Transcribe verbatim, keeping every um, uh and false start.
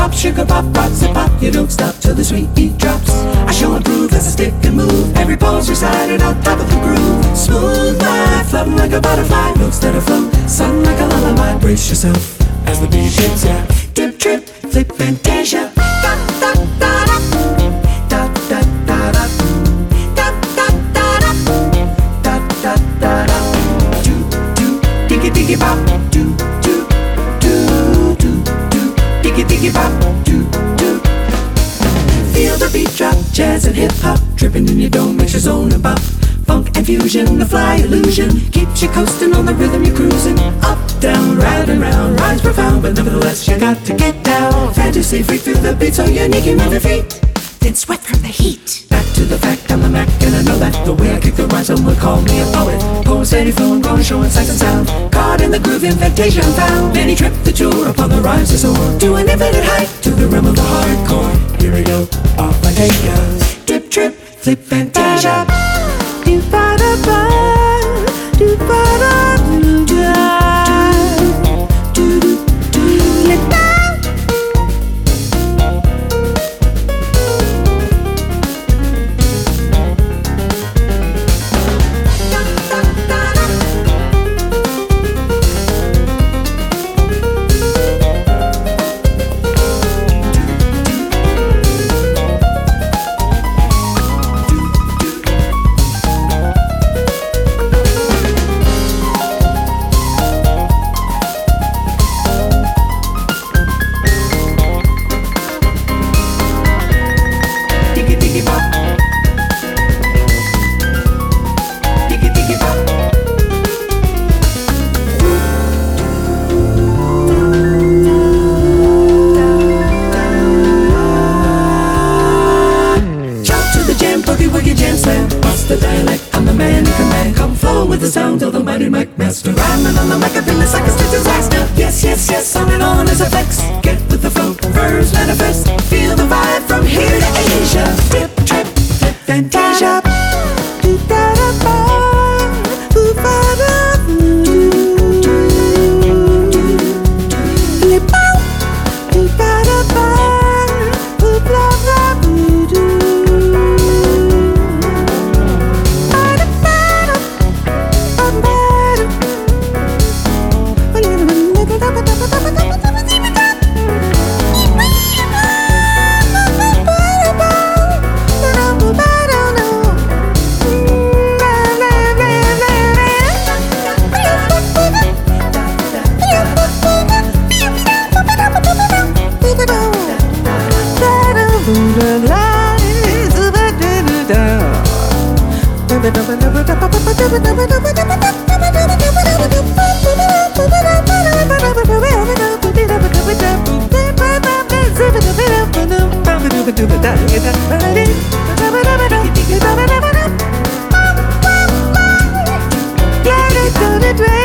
pop, sugar pop, rocks and pop. You don't stop till the sweet beat drops. I show and prove as I stick and move. Every pose recited on top of the groove. Smooth life, floating like a butterfly. Notes that are flow, sung like a lullaby. Brace yourself as the beat hits ya. Dip, trip, flip, fantasia. Da, da, da, da. Da, da, da, da. Da, da, da, da. Da, da, da, da. Do, do, diggy, diggy, bop. Do, do, do, do, do. Diggy, diggy, bop. Do, do. Feel the beat drop, jazz and hip hop. Tripping in your dome makes your zone and bop. Funk and fusion, the fly illusion keeps you coasting on the rhythm you're cruising. Up, down, round and round, rides profound, but nevertheless you got to get down. Fantasy freak through the beat so unique you move your feet, then sweat from the heat. Back to the fact, I'm the Mac and I know that the way I kick the rhyme someone call me a poet. Poem steady flowing, growing, showing sights and sound. Caught in the groove, in fantasia found. Many trip the tour upon the rhymes to soar to an infinite height, to the realm of the hardcore. Here we go, off I take ya. Dip, trip, flip, fantasia. Do ba da ba, do ba da do da, do do do let down. The sound of the mighty mic master, rhyming on the mic, I feel it's like a street disaster. Yes, yes, yes, on and on as a flex. Get with the flow, verbs manifest. Feel the vibe from here to Asia. Dip, trip, flip, fantasia. Do da da ba, do ba da do do do do do ba da ba, do bla bla do do. Get it to the drain.